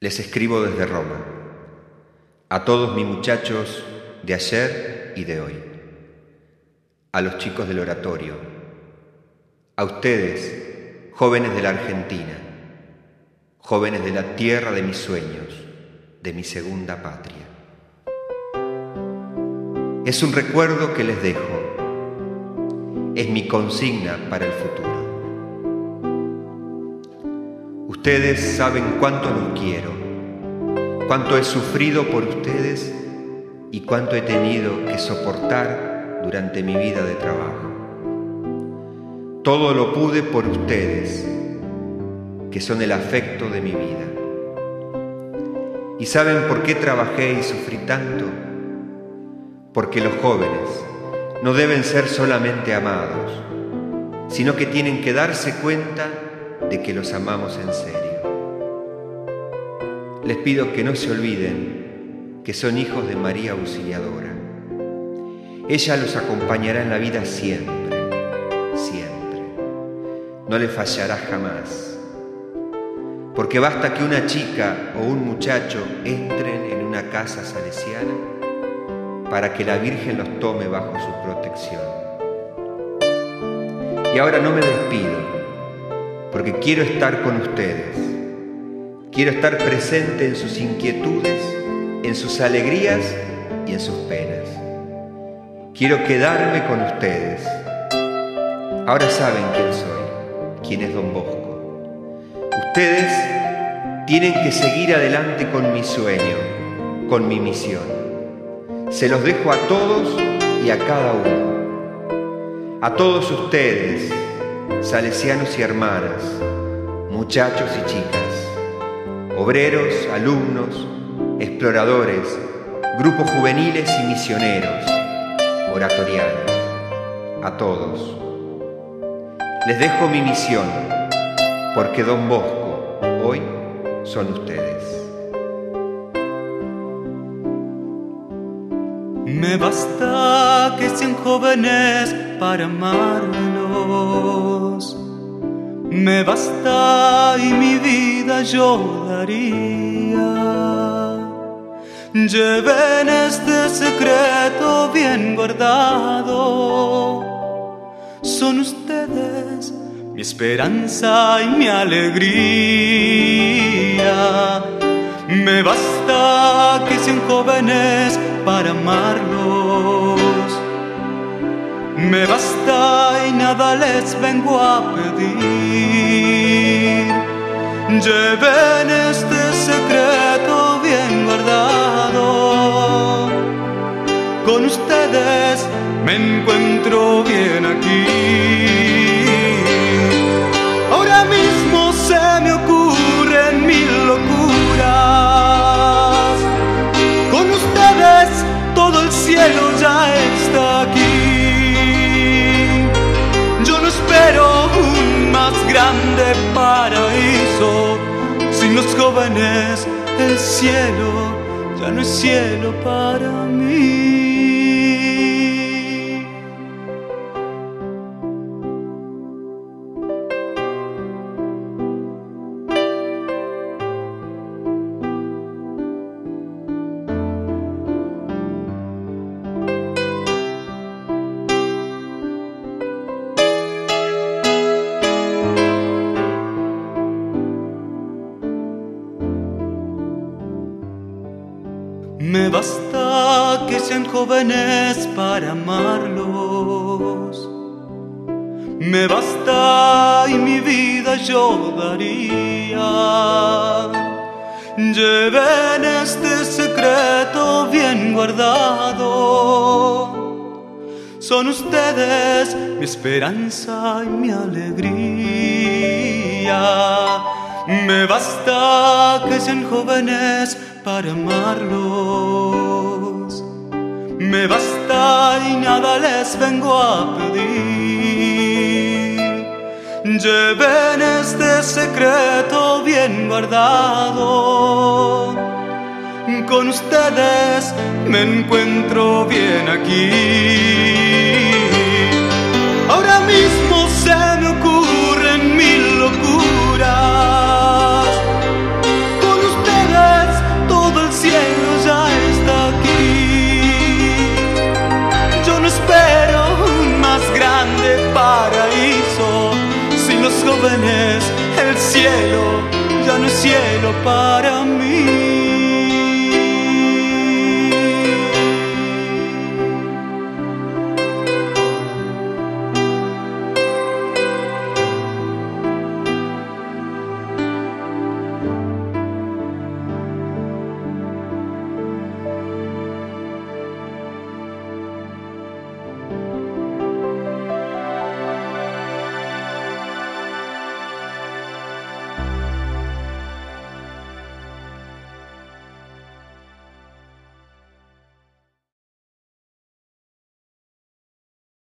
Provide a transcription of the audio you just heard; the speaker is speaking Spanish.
Les escribo desde Roma, a todos mis muchachos de ayer y de hoy, a los chicos del oratorio, a ustedes, jóvenes de la Argentina, jóvenes de la tierra de mis sueños, de mi segunda patria. Es un recuerdo que les dejo, es mi consigna para el futuro. Ustedes saben cuánto los quiero, cuánto he sufrido por ustedes y cuánto he tenido que soportar durante mi vida de trabajo. Todo lo pude por ustedes, que son el afecto de mi vida. ¿Y saben por qué trabajé y sufrí tanto? Porque los jóvenes no deben ser solamente amados, sino que tienen que darse cuenta de que los amamos en serio. Les pido que no se olviden que son hijos de María Auxiliadora. Ella los acompañará en la vida siempre, siempre. No les fallará jamás. Porque basta que una chica o un muchacho entren en una casa salesiana para que la Virgen los tome bajo su protección. Y ahora no me despido, porque quiero estar con ustedes. Quiero estar presente en sus inquietudes, en sus alegrías y en sus penas. Quiero quedarme con ustedes. Ahora saben quién soy, quién es Don Bosco. Ustedes tienen que seguir adelante con mi sueño, con mi misión. Se los dejo a todos y a cada uno. A todos ustedes, salesianos y hermanas, muchachos y chicas, obreros, alumnos, exploradores, grupos juveniles y misioneros, oratorianos, a todos. Les dejo mi misión, porque Don Bosco hoy son ustedes. Me basta que sean jóvenes para amarlos. Me basta y mi vida yo daría. Lleven este secreto bien guardado. Son ustedes mi esperanza y mi alegría. Me basta que sean jóvenes para amarlos. Me basta y nada les vengo a pedir. Lleven este secreto bien guardado. Con ustedes me encuentro bien aquí. Ahora mismo se me ocurren mil locuras. Con ustedes todo el cielo ya está aquí. Yo no espero un más grande paraíso. Sin los jóvenes el cielo ya no es cielo para mí. Me basta que sean jóvenes para amarlos. Me basta y mi vida yo daría. Lleven este secreto bien guardado. Son ustedes mi esperanza y mi alegría. Me basta que sean jóvenes para amarlos. Me basta y nada les vengo a pedir. Lleven este secreto bien guardado. Con ustedes me encuentro bien aquí. Ahora mismo se me ocurren mil locuras. Con ustedes cielo para mí.